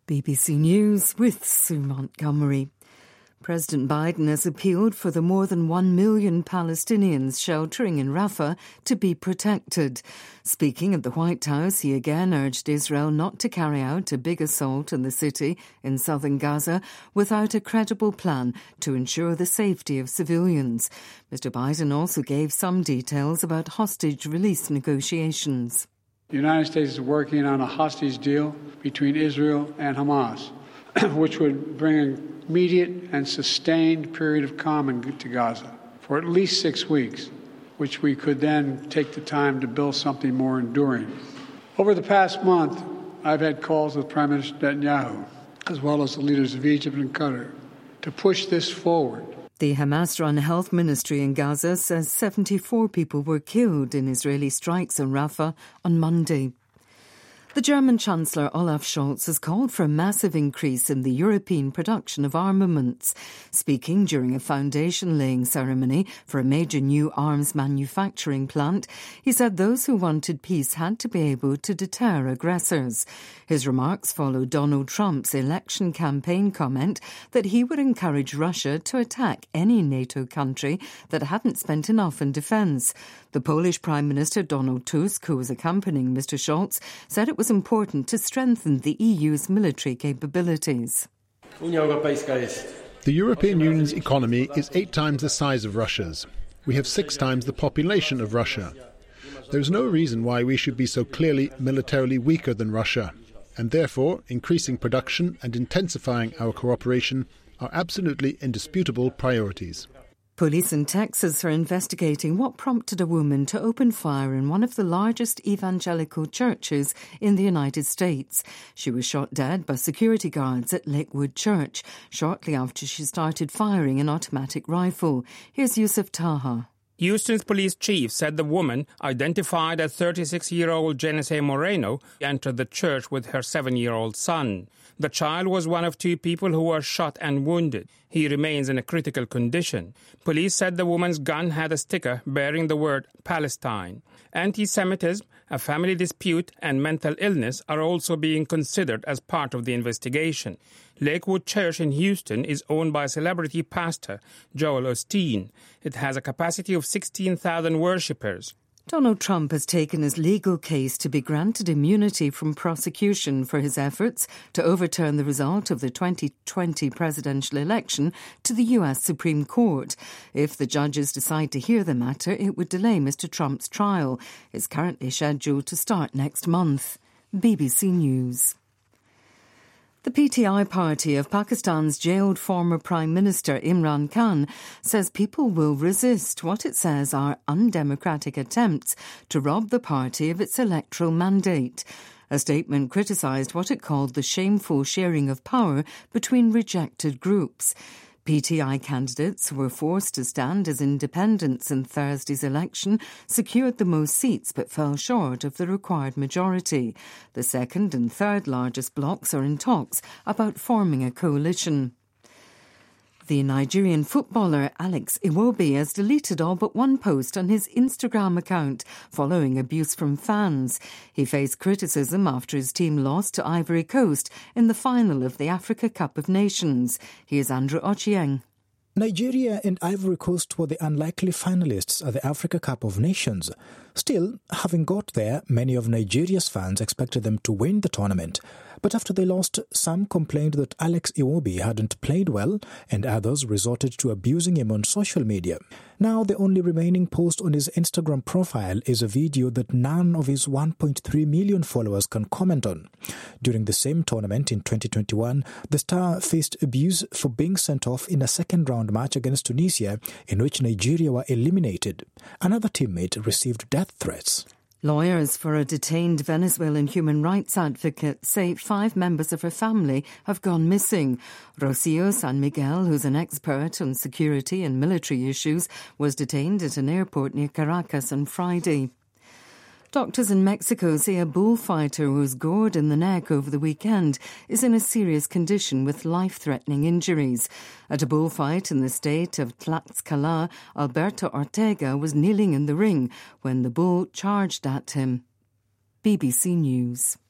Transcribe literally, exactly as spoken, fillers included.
B B C News with Sue Montgomery. President Biden has appealed for the more than one million Palestinians sheltering in Rafah to be protected. Speaking at the White House, he again urged Israel not to carry out a big assault in the city in southern Gaza without a credible plan to ensure the safety of civilians. Mister Biden also gave some details about hostage release negotiations. The United States is working on a hostage deal between Israel and Hamas, which would bring an immediate and sustained period of calm to Gaza for at least six weeks, which we could then take the time to build something more enduring. Over the past month, I've had calls with Prime Minister Netanyahu, as well as the leaders of Egypt and Qatar, to push this forward. The Hamas-run health ministry in Gaza says seventy-four people were killed in Israeli strikes in Rafah on Monday. The German Chancellor Olaf Scholz has called for a massive increase in the European production of armaments. Speaking during a foundation-laying ceremony for a major new arms manufacturing plant, he said those who wanted peace had to be able to deter aggressors. His remarks follow Donald Trump's election campaign comment that he would encourage Russia to attack any NATO country that hadn't spent enough in defence. The Polish Prime Minister Donald Tusk, who was accompanying Mister Scholz, said it was important to strengthen the E U's military capabilities. The European Union's economy is eight times the size of Russia's. We have six times the population of Russia. There is no reason why we should be so clearly militarily weaker than Russia, and therefore increasing production and intensifying our cooperation are absolutely indisputable priorities. Police in Texas are investigating what prompted a woman to open fire in one of the largest evangelical churches in the United States. She was shot dead by security guards at Lakewood Church shortly after she started firing an automatic rifle. Here's Yusuf Taha. Houston's police chief said the woman, identified as thirty-six-year-old Genesee Moreno, entered the church with her seven-year-old son. The child was one of two people who were shot and wounded. He remains in a critical condition. Police said the woman's gun had a sticker bearing the word Palestine. Anti-Semitism, a family dispute, and mental illness are also being considered as part of the investigation. Lakewood Church in Houston is owned by celebrity pastor Joel Osteen. It has a capacity of sixteen thousand worshippers. Donald Trump has taken his legal case to be granted immunity from prosecution for his efforts to overturn the result of the twenty twenty presidential election to the U S Supreme Court. If the judges decide to hear the matter, it would delay Mister Trump's trial. It's currently scheduled to start next month. B B C News. The P T I party of Pakistan's jailed former Prime Minister Imran Khan says people will resist what it says are undemocratic attempts to rob the party of its electoral mandate. A statement criticised what it called the shameful sharing of power between rejected groups. P T I candidates were forced to stand as independents in Thursday's election, secured the most seats but fell short of the required majority. The second and third largest blocs are in talks about forming a coalition. The Nigerian footballer Alex Iwobi has deleted all but one post on his Instagram account following abuse from fans. He faced criticism after his team lost to Ivory Coast in the final of the Africa Cup of Nations. Here's Andrew Ochieng. Nigeria and Ivory Coast were the unlikely finalists at the Africa Cup of Nations. Still, having got there, many of Nigeria's fans expected them to win the tournament. But after they lost, some complained that Alex Iwobi hadn't played well, and others resorted to abusing him on social media. Now the only remaining post on his Instagram profile is a video that none of his one point three million followers can comment on. During the same tournament in twenty twenty-one, the star faced abuse for being sent off in a second-round match against Tunisia, in which Nigeria were eliminated. Another teammate received death threats. Lawyers for a detained Venezuelan human rights advocate say five members of her family have gone missing. Rocio San Miguel, who's an expert on security and military issues, was detained at an airport near Caracas on Friday. Doctors in Mexico say a bullfighter who was gored in the neck over the weekend is in a serious condition with life-threatening injuries. At a bullfight in the state of Tlaxcala, Alberto Ortega was kneeling in the ring when the bull charged at him. B B C News.